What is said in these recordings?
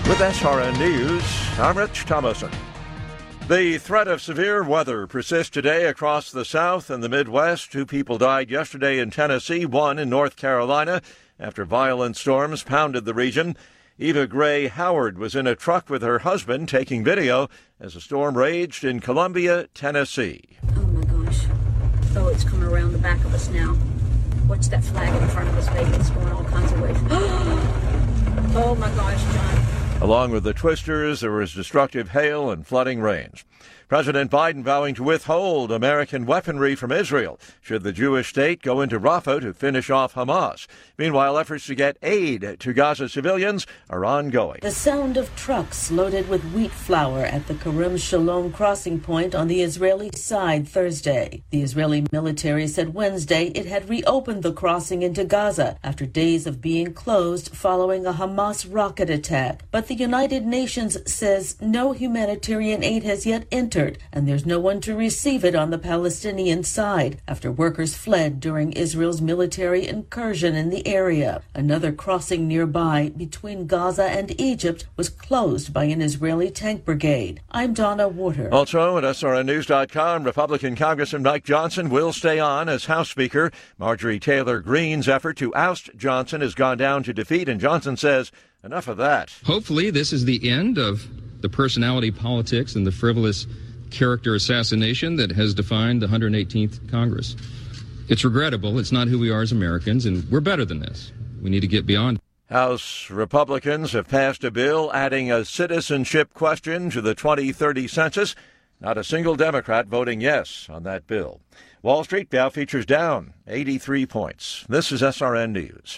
With SRN News, I'm Rich Thomason. The threat of severe weather persists today across the South and the Midwest. 2 people died yesterday in Tennessee, 1 in North Carolina, after violent storms pounded the region. Eva Gray Howard was in a truck with her husband taking video as a storm raged in Columbia, Tennessee. Oh, my gosh. Oh, it's coming around the back of us now. Watch that flag in front of us, baby. It's going all kinds of ways. Oh, my gosh, John. Along with the twisters, there was destructive hail and flooding rains. President Biden vowing to withhold American weaponry from Israel should the Jewish state go into Rafah to finish off Hamas. Meanwhile, efforts to get aid to Gaza civilians are ongoing. The sound of trucks loaded with wheat flour at the Kerem Shalom crossing point on the Israeli side Thursday. The Israeli military said Wednesday it had reopened the crossing into Gaza after days of being closed following a Hamas rocket attack. But the United Nations says no humanitarian aid has yet entered, and there's no one to receive it on the Palestinian side after workers fled during Israel's military incursion in the area. Another crossing nearby between Gaza and Egypt was closed by an Israeli tank brigade. I'm Donna Water. Also at SRNnews.com, Republican Congressman Mike Johnson will stay on as House Speaker. Marjorie Taylor Greene's effort to oust Johnson has gone down to defeat, and Johnson says enough of that. Hopefully this is the end of the personality politics and the frivolous character assassination that has defined the 118th Congress. It's regrettable. It's not who we are as Americans, and we're better than this. We need to get beyond. House Republicans have passed a bill adding a citizenship question to the 2030 census. Not a single Democrat voting yes on that bill. Wall Street Dow features down 83 points. This is SRN News.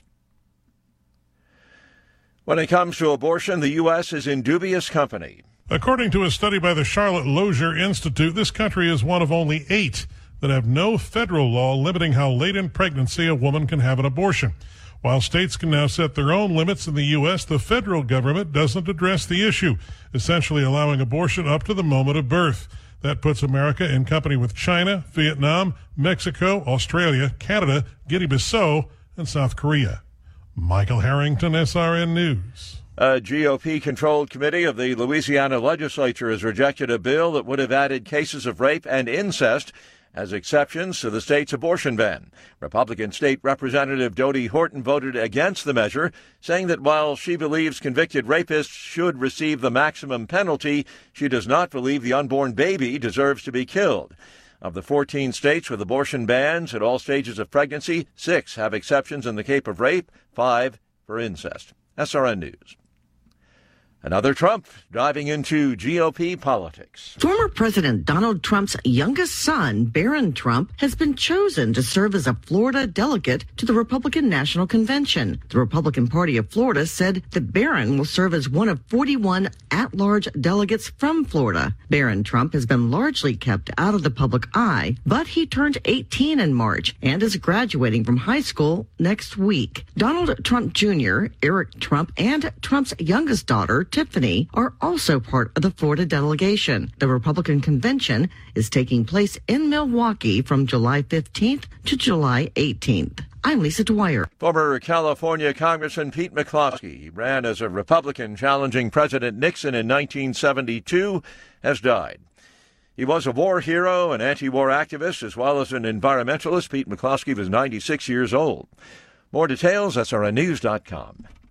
When it comes to abortion, the U.S. is in dubious company. According to a study by the Charlotte Lozier Institute, this country is one of only 8 that have no federal law limiting how late in pregnancy a woman can have an abortion. While states can now set their own limits in the U.S., the federal government doesn't address the issue, essentially allowing abortion up to the moment of birth. That puts America in company with China, Vietnam, Mexico, Australia, Canada, Guinea-Bissau, and South Korea. Michael Harrington, SRN News. A GOP-controlled committee of the Louisiana legislature has rejected a bill that would have added cases of rape and incest as exceptions to the state's abortion ban. Republican State Representative Dodie Horton voted against the measure, saying that while she believes convicted rapists should receive the maximum penalty, she does not believe the unborn baby deserves to be killed. Of the 14 states with abortion bans at all stages of pregnancy, 6 have exceptions in the case of rape, 5 for incest. SRN News. Another Trump diving into GOP politics. Former President Donald Trump's youngest son, Barron Trump, has been chosen to serve as a Florida delegate to the Republican National Convention. The Republican Party of Florida said that Barron will serve as one of 41 at-large delegates from Florida. Barron Trump has been largely kept out of the public eye, but he turned 18 in March and is graduating from high school next week. Donald Trump Jr., Eric Trump, and Trump's youngest daughter, Tiffany, are also part of the Florida delegation. The Republican convention is taking place in Milwaukee from July 15th to July 18th. I'm Lisa Dwyer. Former California Congressman Pete McCloskey ran as a Republican challenging President Nixon in 1972, has died. He was a war hero, an anti-war activist, as well as an environmentalist. Pete McCloskey was 96 years old. More details, SRNnews.com.